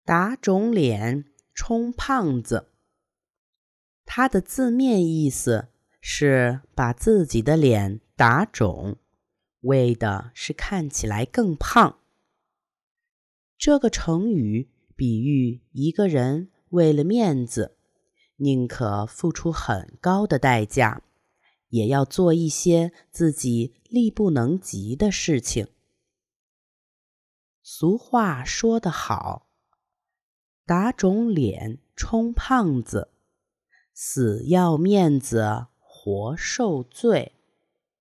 打肿脸充胖子，它的字面意思是把自己的脸打肿，为的是看起来更胖。这个成语比喻一个人为了面子，宁可付出很高的代价，也要做一些自己力不能及的事情。俗话说得好，打肿脸充胖子，死要面子活受罪。